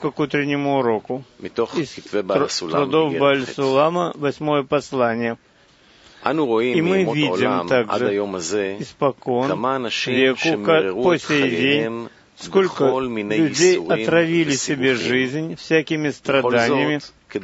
приступка к утреннему уроку. Из трудов Бааль-Сулама, 8 послание. И мы видим также испокон веку по сей день, сколько людей отравили себе жизнь всякими страданиями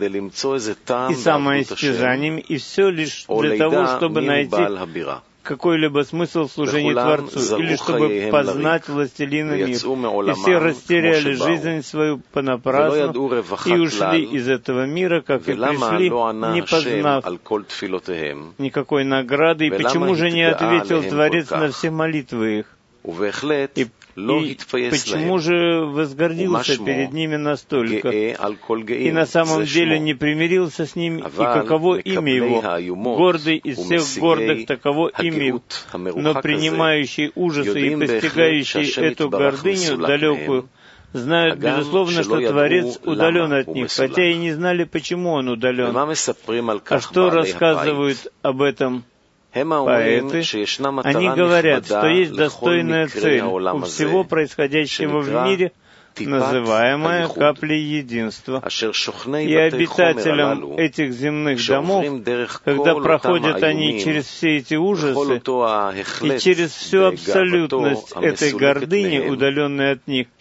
и самоистязаниями, и все лишь для того, чтобы найти какой-либо смысл в служении Творцу, или чтобы познать властелина мира. И все растеряли жизнь свою понапрасну и ушли из этого мира, как и пришли, не познав никакой награды. И почему же не ответил Творец на все молитвы их? И почему же возгордился перед ними настолько, и на самом деле не примирился с ними, и каково имя его? Гордый из всех гордых, таково имя его, но принимающий ужасы и постигающий эту гордыню далекую, знают, безусловно, что Творец удален от них, хотя и не знали, почему он удален. А что рассказывают об этом поэты? Они говорят, что есть достойная цель у всего происходящего в мире, называемая каплей единства. И обитателям этих земных домов, когда проходят они через все эти ужасы и через всю абсолютность этой гордыни, удаленной от них,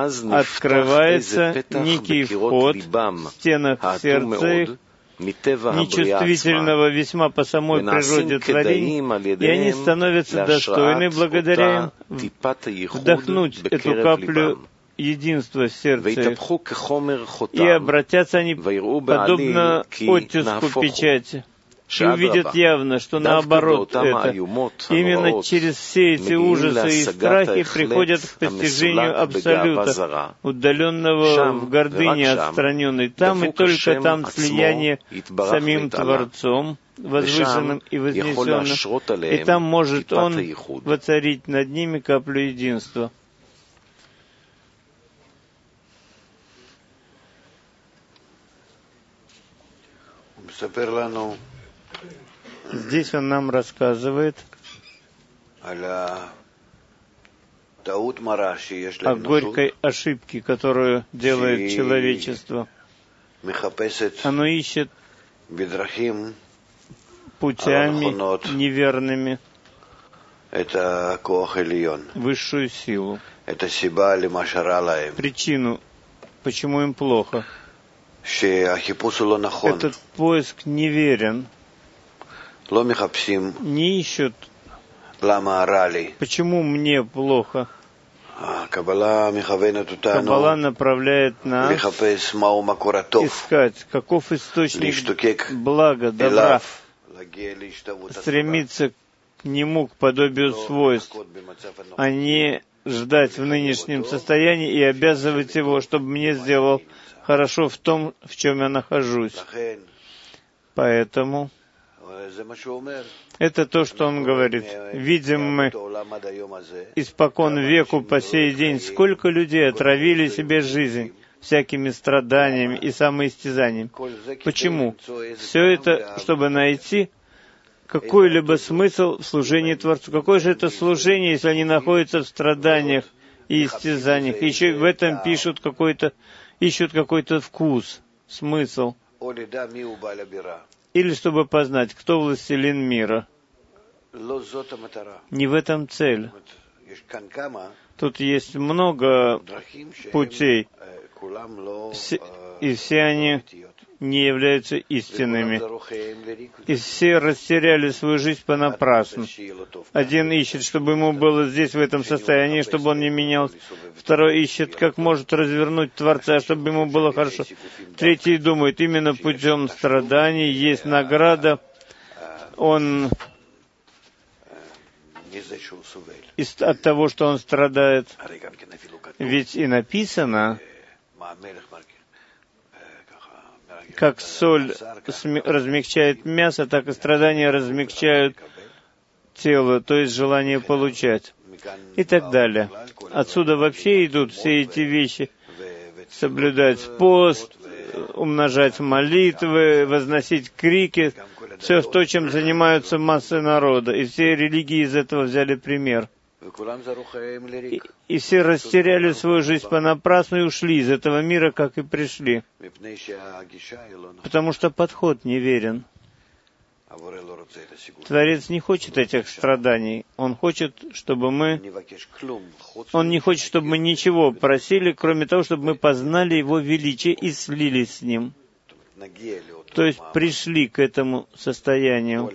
открывается некий вход в стенах сердца их, нечувствительного весьма по самой природе творений, и они становятся достойны благодаря им вдохнуть эту каплю единства в сердце их, и обратятся они подобно оттиску печати, и увидят явно, что наоборот это. Именно через все эти ужасы и страхи приходят к постижению Абсолюта, удаленного в гордыне отстраненной. Там и только там слияние с самим Творцом, возвышенным и вознесенным, и там может Он воцарить над ними каплю единства. Здесь он нам рассказывает о горькой ошибке, которую делает человечество. Оно ищет путями неверными высшую силу, причину, почему им плохо. Этот поиск неверен. Не ищут, почему мне плохо. Каббала направляет нас искать, каков источник блага, добра, стремиться к нему, к подобию свойств, а не ждать в нынешнем состоянии и обязывать его, чтобы мне сделал хорошо в том, в чем я нахожусь. Поэтому это то, что он говорит. Видим мы испокон веку по сей день, сколько людей отравили себе жизнь всякими страданиями и самоистязаниями. Почему? Все это, чтобы найти какой-либо смысл в служении Творцу. Какое же это служение, если они находятся в страданиях и истязаниях? Еще в этом ищут какой-то вкус, смысл. Или чтобы познать, кто властелин мира. Не в этом цель. Тут есть много путей, и все они не являются истинными. И все растеряли свою жизнь понапрасну. Один ищет, чтобы ему было здесь, в этом состоянии, чтобы он не менялся. Второй ищет, как может развернуть Творца, чтобы ему было хорошо. Третий думает, именно путем страданий есть награда. Он от того, что он страдает. Ведь и написано, как соль размягчает мясо, так и страдания размягчают тело, то есть желание получать. И так далее. Отсюда вообще идут все эти вещи. Соблюдать пост, умножать молитвы, возносить крики. Все то, чем занимаются массы народа. И все религии из этого взяли пример. И все растеряли свою жизнь понапрасну и ушли из этого мира, как и пришли. Потому что подход неверен. Творец не хочет этих страданий. Он хочет, чтобы мы... Он не хочет, чтобы мы ничего просили, кроме того, чтобы мы познали Его величие и слились с Ним. То есть пришли к этому состоянию.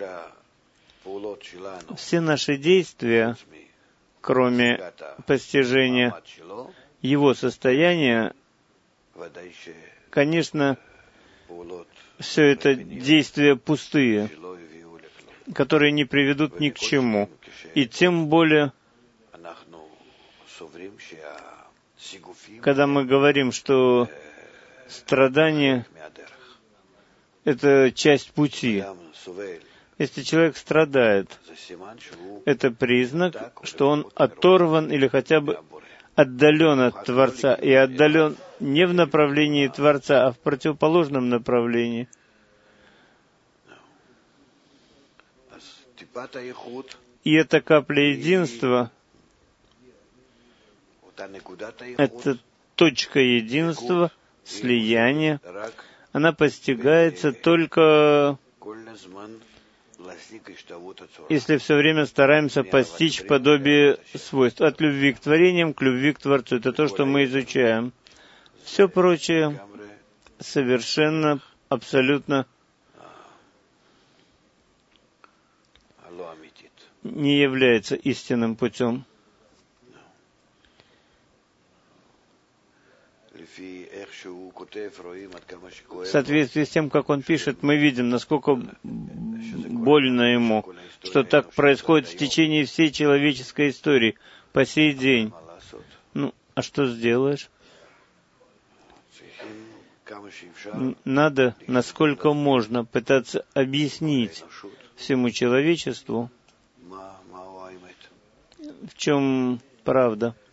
Все наши действия, кроме постижения Его состояния, конечно, все это действия пустые, которые не приведут ни к чему. И тем более, когда мы говорим, что страдание — это часть пути. Если человек страдает, это признак, что он оторван или хотя бы отдален от Творца, и отдален не в направлении Творца, а в противоположном направлении. И эта капля единства, это точка единства, слияния, она постигается только, если все время стараемся постичь подобие свойств. От любви к творениям к любви к Творцу. Это то, что мы изучаем. Все прочее совершенно, абсолютно не является истинным путем. В соответствии с тем, как он пишет, мы видим, насколько больно ему, что так происходит в течение всей человеческой истории, по сей день. Ну, а что сделаешь? Надо, насколько можно, пытаться объяснить всему человечеству, в чем правда.